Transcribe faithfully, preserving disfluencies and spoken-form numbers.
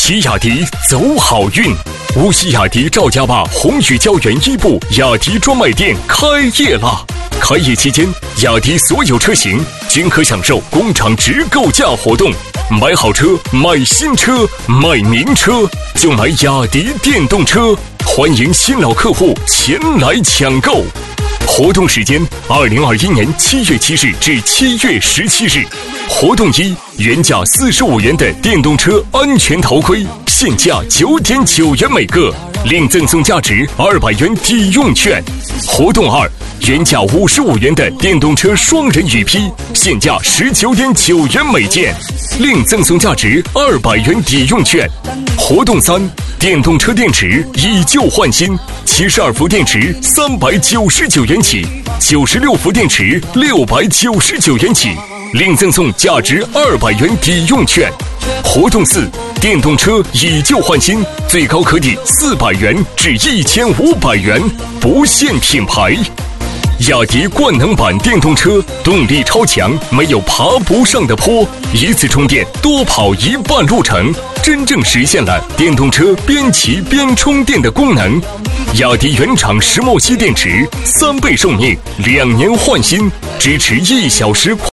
骑雅迪走好运。无锡雅迪赵家坝宏宇胶原一部雅迪专卖店开业啦！开业期间，雅迪所有车型均可享受工厂直购价活动，买好车、买新车、买名车就买雅迪电动车，欢迎新老客户前来抢购。活动时间：二零二一年七月七日至七月十七日。活动一：原价四十五元的电动车安全头盔，现价九点九元每个，另赠送价值二百元抵用券。活动二：原价五十五元的电动车双人雨披，现价十九点九元每件，另赠送价值二百元抵用券。活动三：电动车电池以旧换新，七十二伏电池三百九十九元起，九十六伏电池六百九十九元起，另赠送价值二百元抵用券。活动四：电动车以旧换新，最高可抵四百元至一千五百元，不限品牌。雅迪冠能版电动车动力超强，没有爬不上的坡，一次充电多跑一半路程，真正实现了电动车边骑边充电的功能。雅迪原厂石墨烯电池，三倍寿命，两年换新，支持一小时。